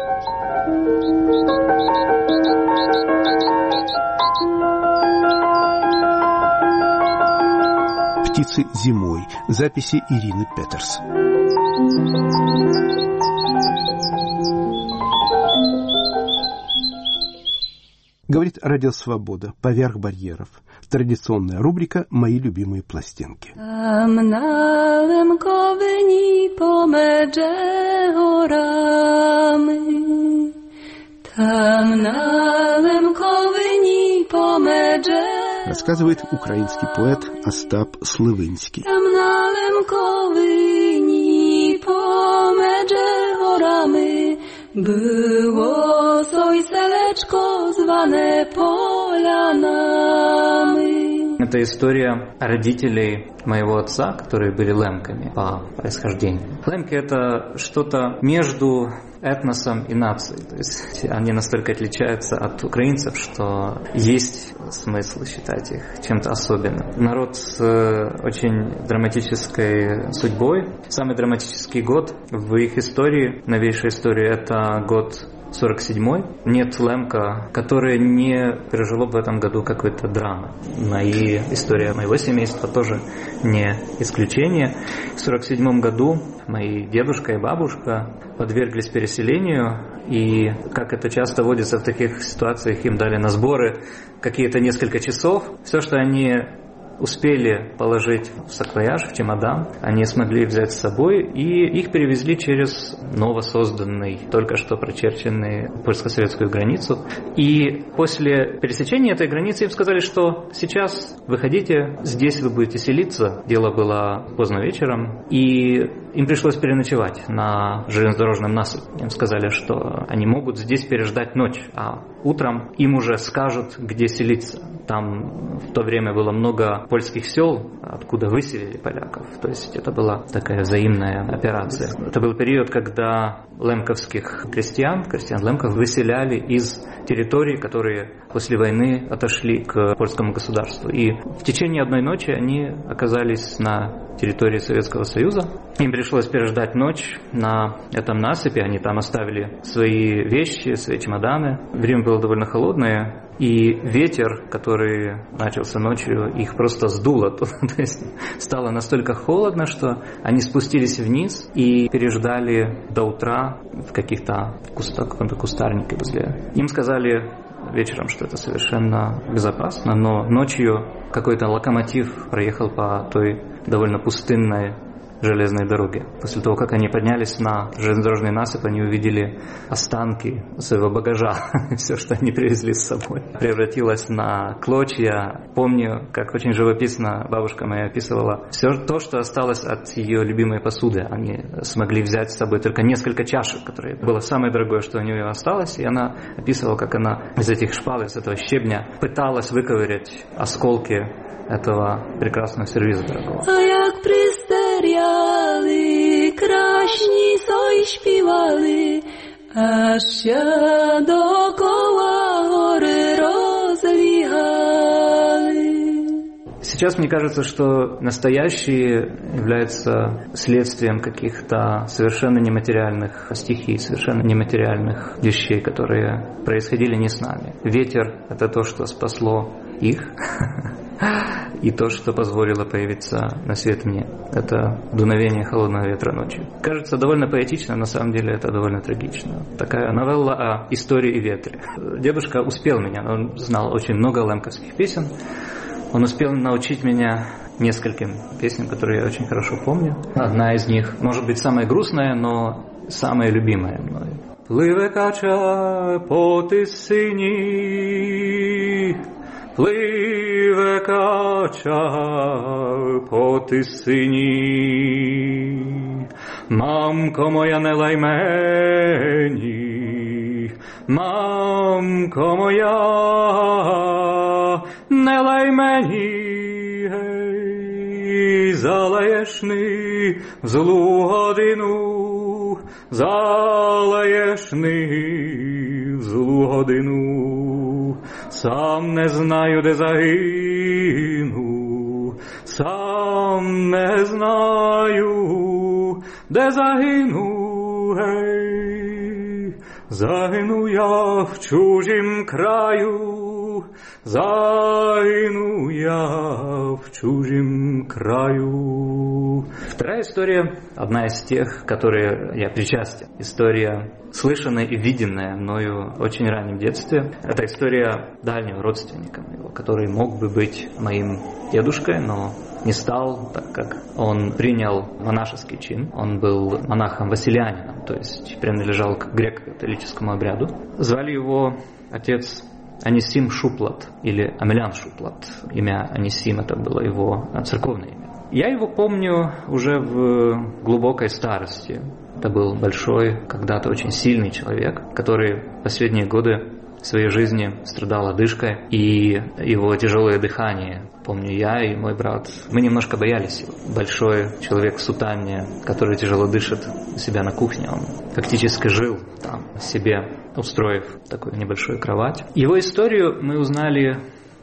Птицы зимой. Записи Ирины Петерс. Говорит Радио Свобода. Поверх барьеров. Традиционная рубрика «Мои любимые пластинки». Рассказывает украинский поэт Остап Слывинский. Było sojseleczko zwane Polянами. Это история родителей моего отца, которые были лемками по происхождению. Лемки — это что-то между этносом и нацией. То есть они настолько отличаются от украинцев, что есть смысл считать их чем-то особенным. Народ с очень драматической судьбой. Самый драматический год в их истории, новейшей истории, это год сорок седьмой. Нет лемка, которое не пережило в этом году какой-то драмы. Мои история моего семейства тоже не исключение. В сорок седьмом году мои дедушка и бабушка подверглись переселению, и, как это часто водится в таких ситуациях, им дали на сборы какие-то несколько часов. Все, что они успели положить в саквояж, в чемодан, они смогли взять с собой, и их перевезли через новосозданный, только что прочерченный польско-советскую границу. И после пересечения этой границы им сказали, что сейчас выходите, здесь вы будете селиться. Дело было поздно вечером, и им пришлось переночевать на железнодорожном насыпи. Им сказали, что они могут здесь переждать ночь, а утром им уже скажут, где селиться. Там в то время было много польских сел, откуда выселили поляков. То есть это была такая взаимная операция. Это был период, когда лемковских крестьян, крестьян лемков, выселяли из территорий, которые после войны отошли к польскому государству. И в течение одной ночи они оказались на территории Советского Союза. Им пришлось переждать ночь на этом насыпи. Они там оставили свои вещи, свои чемоданы. Время было довольно холодное. И ветер, который начался ночью, их просто сдуло. То есть стало настолько холодно, что они спустились вниз и переждали до утра в каких-то кустах, в каком-то кустарнике возле. Им сказали вечером, что это совершенно безопасно, но ночью какой-то локомотив проехал по той довольно пустынной железной дороге. После того, как они поднялись на железнодорожный насыпь, они увидели останки своего багажа. Все, что они привезли с собой, превратилось на клочья. Помню, как очень живописно бабушка моя описывала все то, что осталось от ее любимой посуды. Они смогли взять с собой только несколько чашек, которые было самое дорогое, что у нее осталось. И она описывала, как она из этих шпал, из этого щебня пыталась выковырять осколки этого прекрасного сервиза дорогого. Стеряли, крашні сой śpiewali, аж się dookoła góry rozwijali. Сейчас мне кажется, что настоящее является следствием каких-то совершенно нематериальных стихий, совершенно нематериальных вещей, которые происходили не с нами. Ветер — это то, что спасло их, и то, что позволило появиться на свет мне. Это дуновение холодного ветра ночью. Кажется довольно поэтично, на самом деле это довольно трагично. Такая новелла о истории и ветре. Дедушка успел меня, он знал очень много лемковских песен. Он успел научить меня нескольким песням, которые я очень хорошо помню. Одна из них, может быть, самая грустная, но самая любимая мной. Пливе кача по тисині, пливе кача по тисині. Мамко моя, не лай мені, мамко моя, не лай мені, гей, залаєш ни в злу годину, залаєш ни в злу годину. Сам не знаю, де загину, сам не знаю, де загину, гей. Загину я в чужім краю, загину я в чужім краю. Вторая история, одна из тех, которые я причастен. История, слышанная и виденная мною в очень раннем детстве. Это история дальнего родственника моего, который мог бы быть моим дедушкой, но не стал, так как он принял монашеский чин. Он был монахом-василианином, то есть принадлежал к греко-католическому обряду. Звали его отец Анисим Шуплат или Амелян Шуплат. Имя Анисим — это было его церковное имя. Я его помню уже в глубокой старости. Это был большой, когда-то очень сильный человек, который в последние годы своей жизни страдал одышкой, и его тяжелое дыхание. Помню, я и мой брат, мы немножко боялись его. Большой человек в сутане, который тяжело дышит у себя на кухне, он фактически жил там себе, устроив такую небольшую кровать. Его историю мы узнали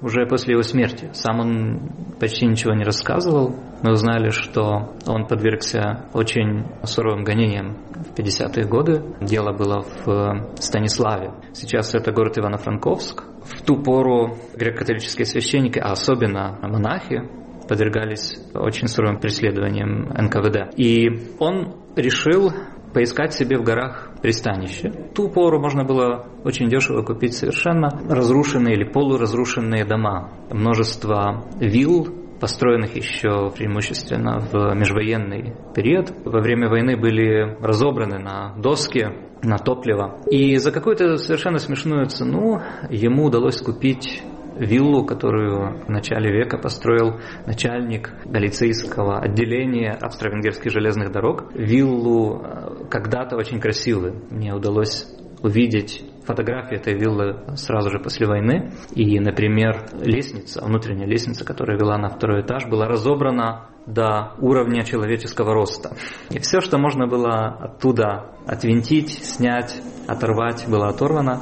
уже после его смерти. Сам он почти ничего не рассказывал. Мы узнали, что он подвергся очень суровым гонениям в пятидесятые годы. Дело было в Станиславе. Сейчас это город Ивано-Франковск. В ту пору греко-католические священники, а особенно монахи, подвергались очень суровым преследованиям эн ка вэ дэ. И он решил поискать себе в горах пристанище. В ту пору можно было очень дешево купить совершенно разрушенные или полуразрушенные дома. Множество вилл, построенных еще преимущественно в межвоенный период. Во время войны были разобраны на доски, на топливо. И за какую-то совершенно смешную цену ему удалось купить виллу, которую в начале века построил начальник галицийского отделения австро-венгерских железных дорог. Виллу когда-то очень красивую. Мне удалось увидеть фотографии этой виллы сразу же после войны. И, например, лестница, внутренняя лестница, которая вела на второй этаж, была разобрана до уровня человеческого роста. И все, что можно было оттуда отвинтить, снять, оторвать, было оторвано.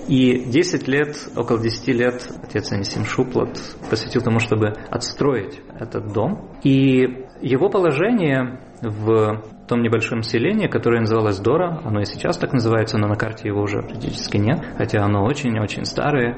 И десять лет, около десяти лет отец Анисим Шуплат посвятил тому, чтобы отстроить этот дом. И его положение в том небольшом селении, которое называлось Дора, оно и сейчас так называется, но на карте его уже практически нет, хотя оно очень-очень старое,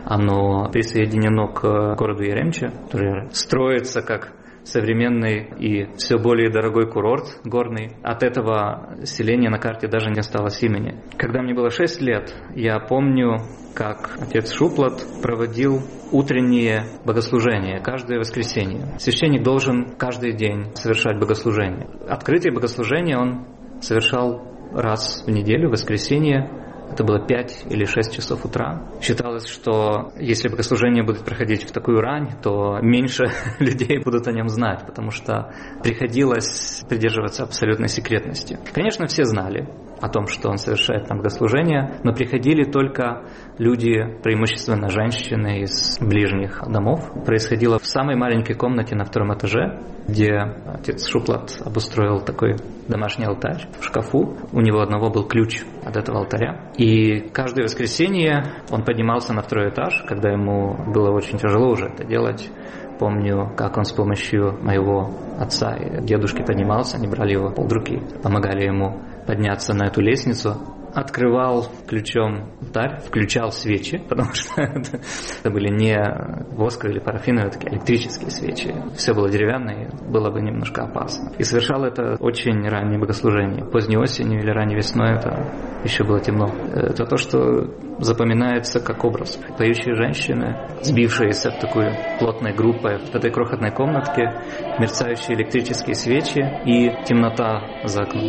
оно присоединено к городу Яремче, который строится как современный и все более дорогой курорт горный. От этого селения на карте даже не осталось имени. Когда мне было шесть лет, я помню, как отец Шуплат проводил утренние богослужения каждое воскресенье. Священник должен каждый день совершать богослужение. Открытые богослужения он совершал раз в неделю, в воскресенье. Это было пять или шесть часов утра. Считалось, что если богослужение будет проходить в такую рань, то меньше людей будут о нем знать, потому что приходилось придерживаться абсолютной секретности. Конечно, все знали о том, что он совершает там богослужение, но приходили только люди, преимущественно женщины из ближних домов. Происходило в самой маленькой комнате на втором этаже, где отец Шуплат обустроил такой домашний алтарь в шкафу. У него одного был ключ от этого алтаря. И каждое воскресенье он поднимался на второй этаж, когда ему было очень тяжело уже это делать. Помню, как он с помощью моего отца и дедушки поднимался, они брали его под руки, помогали ему подняться на эту лестницу, открывал ключом алтарь, включал свечи, потому что это, это были не восковые или парафиновые, такие электрические свечи. Все было деревянное, было бы немножко опасно. И совершал это очень раннее богослужение. Поздней осенью или ранней весной это еще было темно. Это то, что запоминается как образ. Поющие женщины, сбившиеся в такую плотной группой в этой крохотной комнатке, мерцающие электрические свечи и темнота за окном.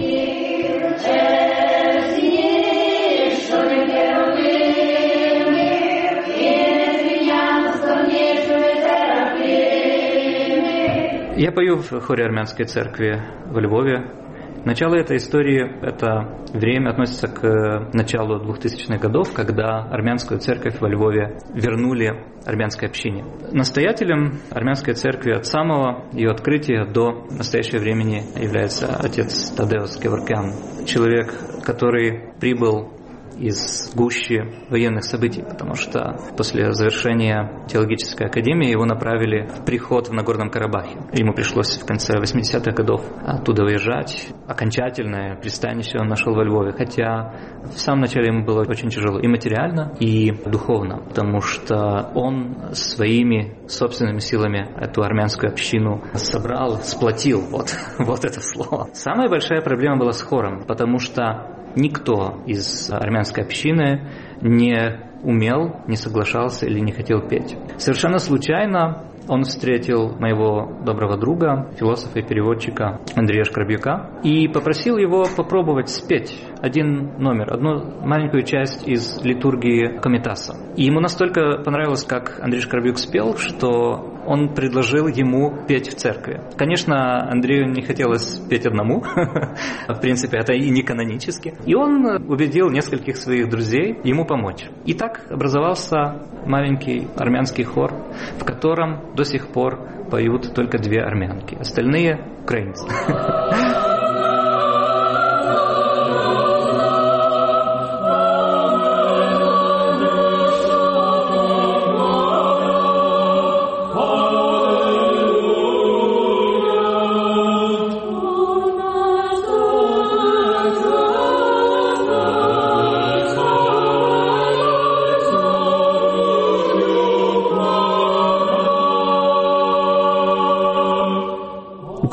Я пою в хоре армянской церкви во Львове. Начало этой истории, это время относится к началу двухтысячных годов, когда армянскую церковь во Львове вернули армянской общине. Настоятелем армянской церкви от самого ее открытия до настоящего времени является отец Тадеус Кеворкян, человек, который прибыл из гущи военных событий, потому что после завершения теологической академии его направили в приход в Нагорном Карабахе. Ему пришлось в конце восьмидесятых годов оттуда выезжать. Окончательное пристанище он нашел во Львове, хотя в самом начале ему было очень тяжело и материально, и духовно, потому что он своими собственными силами эту армянскую общину собрал, сплотил, вот, вот это слово. Самая большая проблема была с хором, потому что никто из армянской общины не умел, не соглашался или не хотел петь. Совершенно случайно он встретил моего доброго друга, философа и переводчика Андрея Шкрабюка, и попросил его попробовать спеть один номер, одну маленькую часть из литургии Комитаса. И ему настолько понравилось, как Андрей Шкрабюк спел, что он предложил ему петь в церкви. Конечно, Андрею не хотелось петь одному, в принципе, это и не канонически. И он убедил нескольких своих друзей ему помочь. И так образовался маленький армянский хор, в котором до сих пор поют только две армянки, остальные украинцы.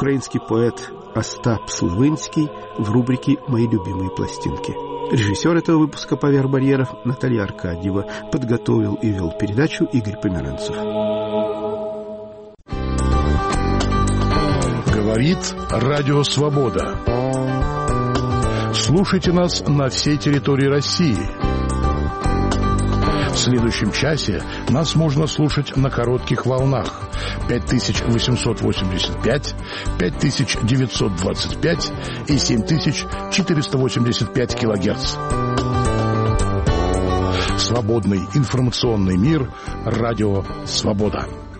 украинский поэт Остап Славинский в рубрике «Мои любимые пластинки». Режиссер этого выпуска «Поверх барьеров» Наталья Аркадьева. Подготовил и вел передачу Игорь Померанцев. Говорит Радио Свобода. Слушайте нас на всей территории России. В следующем часе нас можно слушать на коротких волнах пять тысяч восемьсот восемьдесят пять, пять тысяч девятьсот двадцать пять и семь тысяч четыреста восемьдесят пять килогерц. Свободный информационный мир. Радио Свобода.